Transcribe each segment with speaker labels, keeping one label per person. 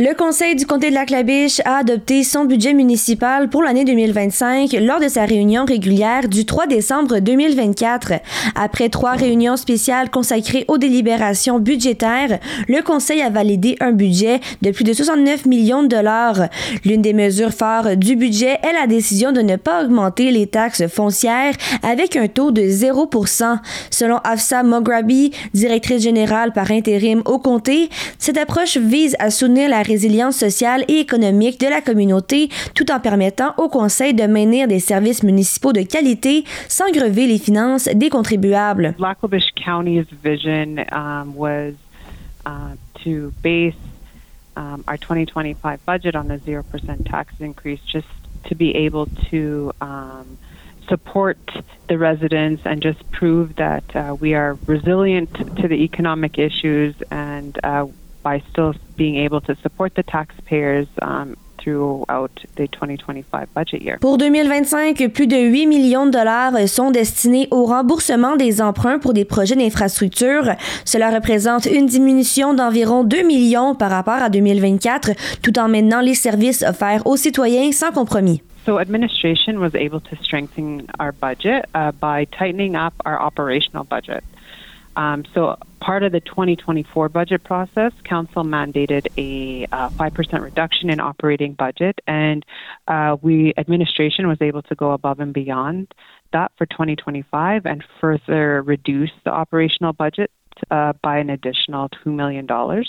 Speaker 1: Le Conseil du comté de Lac-La-Biche a adopté son budget municipal pour l'année 2025 lors de sa réunion régulière du 3 décembre 2024. Après 3 réunions spéciales consacrées aux délibérations budgétaires, le Conseil a validé un budget de plus de 69 millions de dollars. L'une des mesures phares du budget est la décision de ne pas augmenter les taxes foncières avec un taux de 0%. Selon Afsa Mograbi, directrice générale par intérim au comté, cette approche vise à soutenir la résilience sociale et économique de la communauté tout en permettant au Conseil de maintenir des services municipaux de qualité sans grever les finances des contribuables.
Speaker 2: Lac-La-Biche County's vision was to base our 2025 budget on a 0% tax increase just to be able to support the residents and just prove that we are resilient to the economic issues and by still being able to support the taxpayers throughout the 2025 budget year.
Speaker 1: Pour 2025, plus de 8 millions de dollars sont destinés au remboursement des emprunts pour des projets d'infrastructure. Cela représente une diminution d'environ 2 millions par rapport à 2024, tout en maintenant les services offerts aux citoyens sans compromis.
Speaker 2: So administration was able to strengthen our budget by tightening up our operational budget. So part of the 2024 budget process, Council mandated a 5% reduction in operating budget, and administration was able to go above and beyond that for 2025 and further reduce the operational budget by an additional $2 million.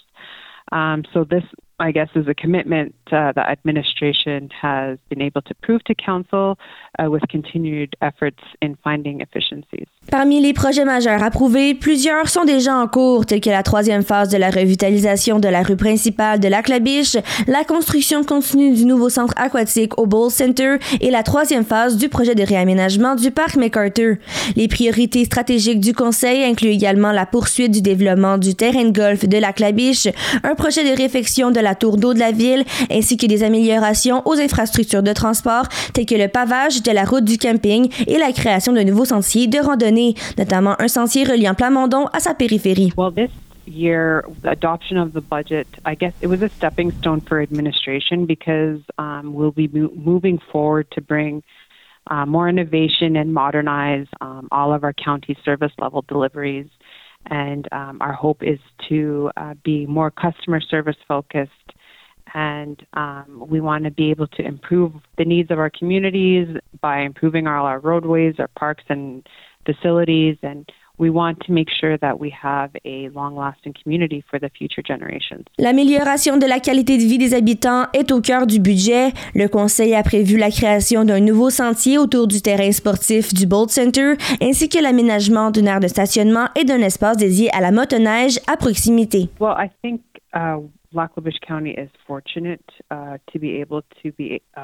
Speaker 2: So this, I guess, is a commitment that administration has been able to prove to Council with continued efforts in finding efficiencies.
Speaker 1: Parmi les projets majeurs approuvés, plusieurs sont déjà en cours, tels que la 3e phase de la revitalisation de la rue principale de Lac-La-Biche, la construction continue du nouveau centre aquatique au Bowl Center et la 3e phase du projet de réaménagement du parc McArthur. Les priorités stratégiques du Conseil incluent également la poursuite du développement du terrain de golf de Lac-La-Biche, un projet de réfection de la tour d'eau de la ville, ainsi que des améliorations aux infrastructures de transport, telles que le pavage de la route du camping et la création d'un nouveau sentier de randonnée, notamment un sentier reliant Plamondon à sa périphérie.
Speaker 2: Well, this year, the adoption of the budget, I guess it was a stepping stone for administration because we'll be moving forward to bring more innovation and modernize all of our county service level deliveries. And our hope is to be more customer service focused. And we want to be able to improve the needs of our communities by improving all our roadways, our parks and facilities. And we want to make sure that we have a long-lasting community for the future generations.
Speaker 1: L'amélioration de la qualité de vie des habitants est au cœur du budget. Le Conseil a prévu la création d'un nouveau sentier autour du terrain sportif du Bowl Center, ainsi que l'aménagement d'une aire de stationnement et d'un espace dédié à la motoneige à proximité.
Speaker 2: Well, I think Lac-La-Biche County is fortunate to be able to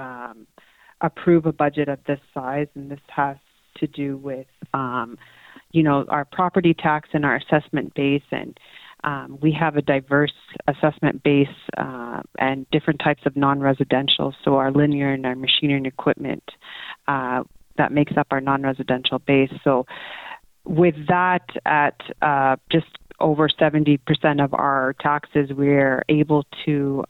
Speaker 2: approve a budget of this size, and this has to do with our property tax and our assessment base, and we have a diverse assessment base and different types of non-residential. So our linear and our machinery and equipment that makes up our non-residential base. So with that at just over 70% of our taxes, we're able to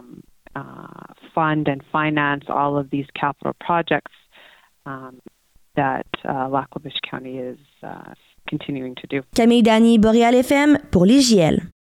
Speaker 2: fund and finance all of these capital projects that Lac-La-Biche County is continuing to do.
Speaker 1: Camille Dany, Boréal FM, pour l'IJL.